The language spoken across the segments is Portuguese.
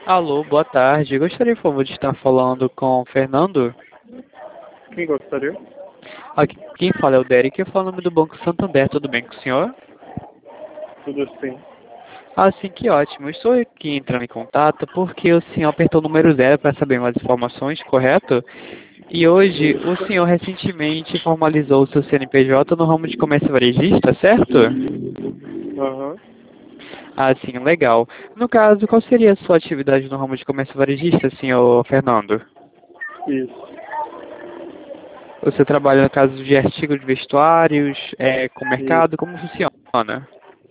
Alô, boa tarde. Gostaria, por favor, de estar falando com o Fernando. Quem gostaria? Aqui, quem fala é o Derek, eu falo em nome do Banco Santander. Tudo bem com o senhor? Tudo sim. Ah, sim, que ótimo. Eu estou aqui entrando em contato porque o senhor apertou o número 0 para saber mais informações, correto? E hoje o senhor recentemente formalizou o seu CNPJ no ramo de comércio varejista, certo? Aham. Ah, sim, legal. No caso, qual seria a sua atividade no ramo de comércio varejista, senhor Fernando? Isso. Você trabalha no caso de artigos de vestuários, com mercado, Isso. como funciona?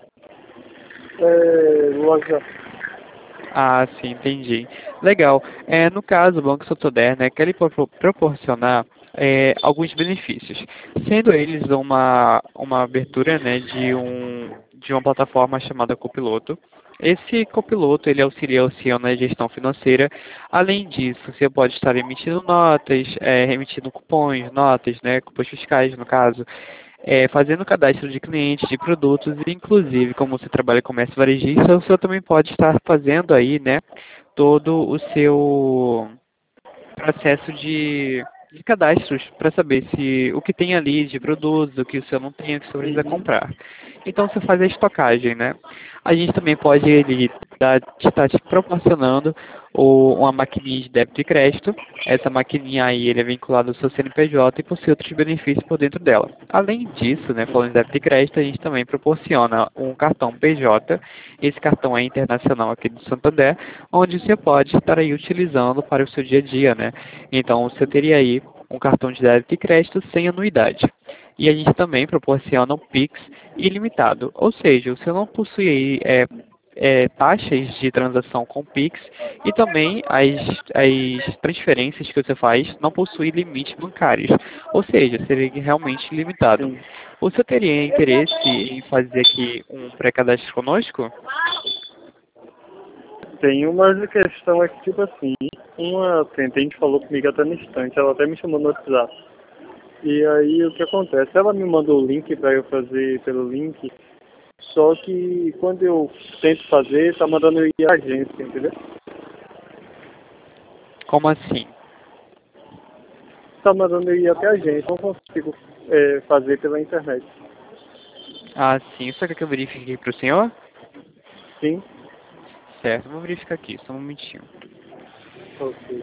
Loja. Ah, sim, entendi. Legal. No caso, o Banco Santander, né, quer lhe proporcionar alguns benefícios, sendo eles uma abertura, né, de uma plataforma chamada Copiloto. Esse copiloto, ele auxilia o senhor na gestão financeira. Além disso, você pode estar emitindo notas, remitindo cupons, notas, né, cupons fiscais, no caso, fazendo cadastro de clientes, de produtos, e inclusive, como você trabalha com comércio varejista, o senhor também pode estar fazendo aí, né, todo o seu processo de cadastros para saber se o que tem ali de produtos, o que o senhor não tem, o que o senhor precisa Uhum. comprar. Então você faz a estocagem, né? A gente também pode estar te proporcionando uma maquininha de débito e crédito. Essa maquininha aí ele é vinculada ao seu CNPJ e possui outros benefícios por dentro dela. Além disso, né, falando de débito e crédito, a gente também proporciona um cartão PJ. Esse cartão é internacional aqui do Santander, onde você pode estar aí utilizando para o seu dia a dia, né? Então você teria aí um cartão de débito e crédito sem anuidade. E a gente também proporciona um Pix ilimitado, ou seja, você não possui aí, taxas de transação com Pix e também as transferências que você faz não possuem limites bancários, ou seja, seria realmente limitado. Sim. Você teria interesse em fazer aqui um pré-cadastro conosco? Tem uma questão aqui, tipo assim, uma atendente falou comigo até no instante, ela até me chamou no WhatsApp. E aí o que acontece? Ela me mandou o link para eu fazer pelo link, só que quando eu tento fazer, tá mandando eu ir à agência, entendeu? Como assim? Tá mandando eu ir até a agência, não consigo fazer pela internet. Ah, sim. Só quer que eu verifique aqui para o senhor? Sim? Certo, eu vou verificar aqui, só um momentinho. Ok.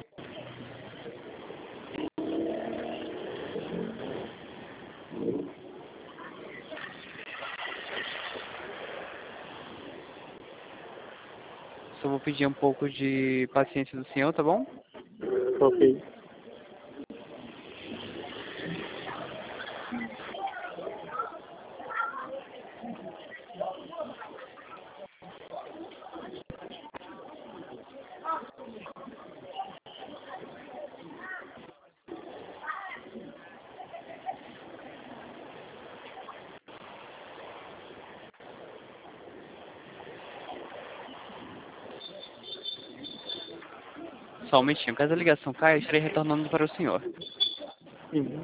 Só vou pedir um pouco de paciência do senhor, tá bom? Ok. Só um momentinho. Caso a ligação caia, eu estarei retornando para o senhor. Uhum.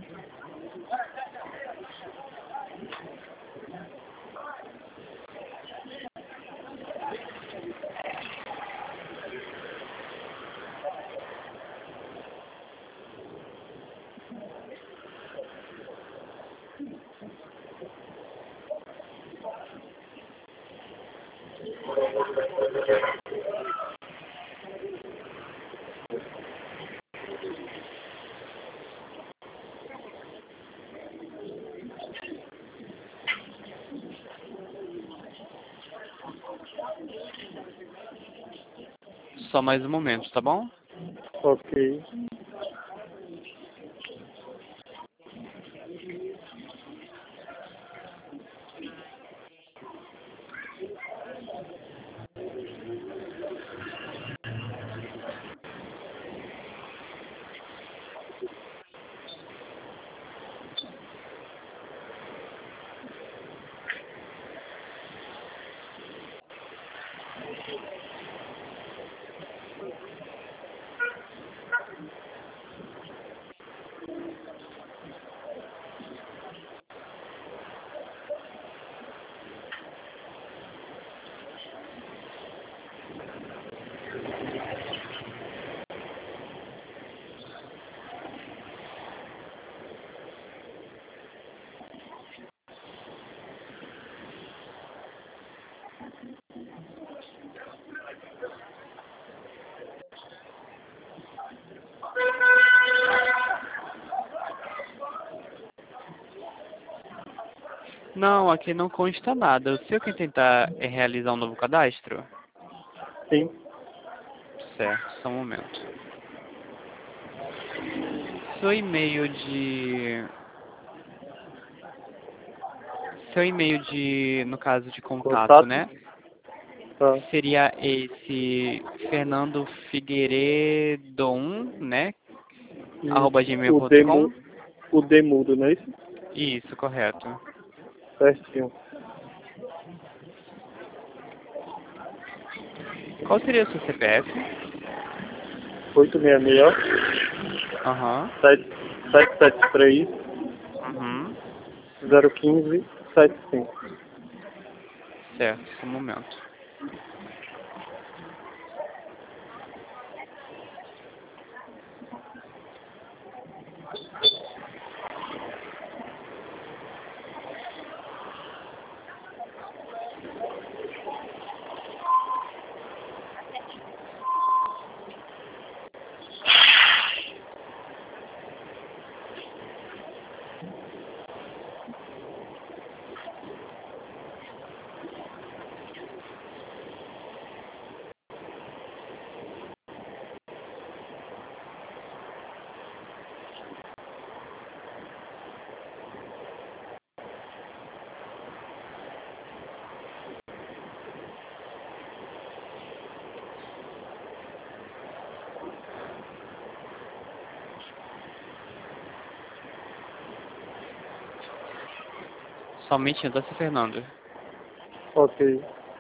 Só mais um momento, tá bom? Ok. Não, aqui não consta nada. O senhor quer tentar realizar um novo cadastro? Sim. Certo, só um momento. Seu e-mail de... no caso de contato, Contato? né? Tá. Seria esse Fernando Figueiredo 1, né? Arroba O gmail.com? demo, o demudo, não é isso? Isso, correto. Certinho. Qual seria o seu CPF? 866 Aham. 773 Uhum. 015 75. Certo, só um momento. Somente da seu Fernando. Ok.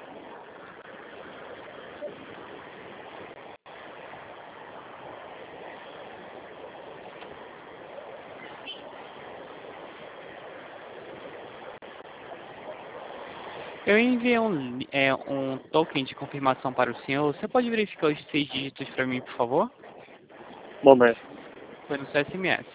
Eu enviei um token de confirmação para o senhor. Você pode verificar os 6 dígitos para mim, por favor? Momento. Foi no seu SMS.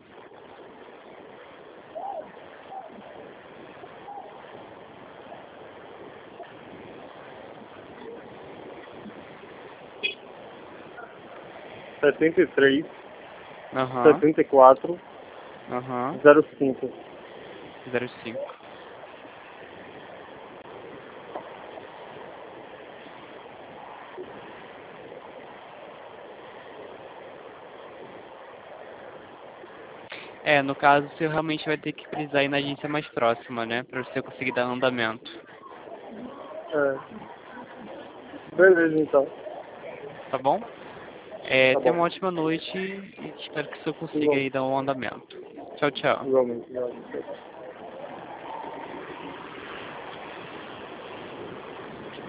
Setenta e três Aham. 74 Aham. 05. 05. No caso, o senhor realmente vai ter que precisar ir na agência mais próxima, né? Para você conseguir dar andamento. Beleza, então. Tá bom? Tá Tenha bom. uma ótima noite e espero que o senhor consiga Igual, aí dar um andamento. Tchau, tchau. igualmente.